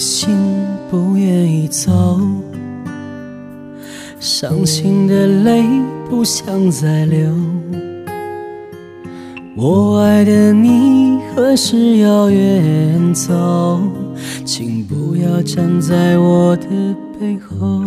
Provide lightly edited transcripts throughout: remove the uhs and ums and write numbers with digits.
心不愿意走，伤心的泪不想再流。我爱的你何时要远走？请不要站在我的背后，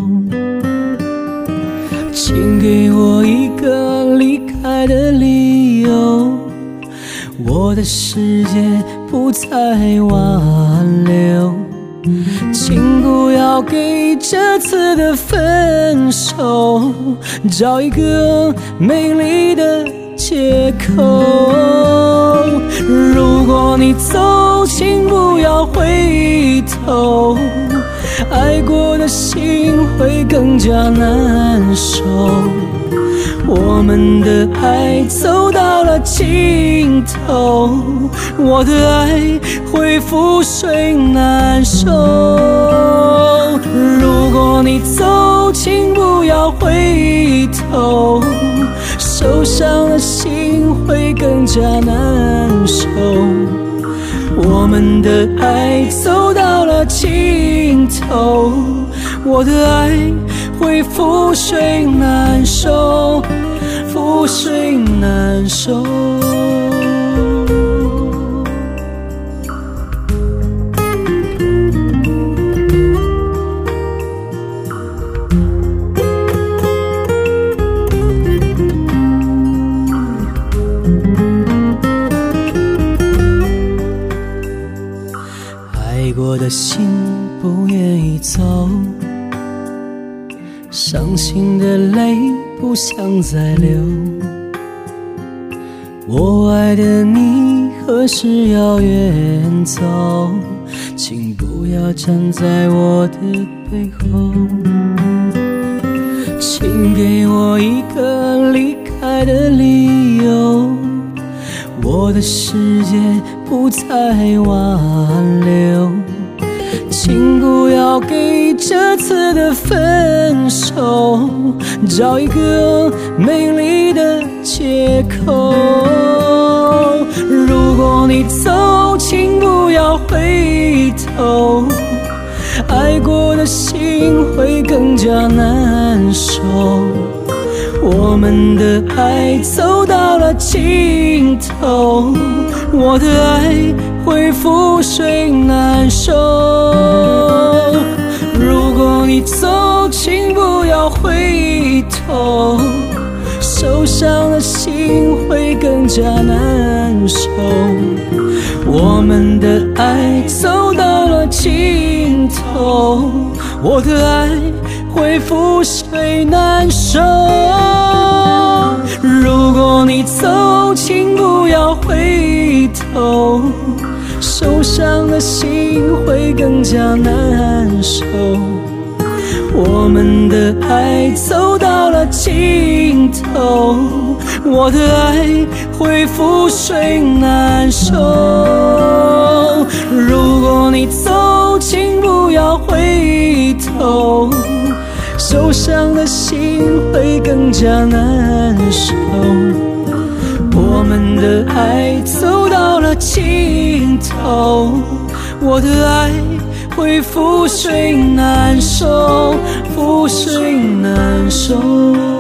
请给我一个离开的理由。我的世界不再挽留，请不要给这次的分手找一个美丽的借口。如果你走，请不要回头，爱过的心会更加难受。我们的爱走到了尽头，我的爱会覆水难收。如果你走，请不要回头，受伤的心会更加难受。我们的爱走到了尽头，我的爱会覆水难收，覆水难收。爱过的心不愿意走，伤心的泪不想再流。我爱的你何时要远走？请不要站在我的背后，请给我一个离开的理由。我的世界不再挽留，请不要给这次的分手找一个美丽的借口。如果你走，请不要回头，爱过的心会更加难受。我们的爱走到了尽头，我的爱会覆水难收。如果你走，请不要回头，受伤的心会更加难受。我们的爱走到了尽头，我的爱会覆水难收。如果你走，请不要回头，受伤的心会更加难受。我们的爱走到了尽头，我的爱会覆水难收。如果你走，请不要回头，受伤的心会更加难受。我们的爱走到了尽头，我的爱会覆水难收，覆水难收。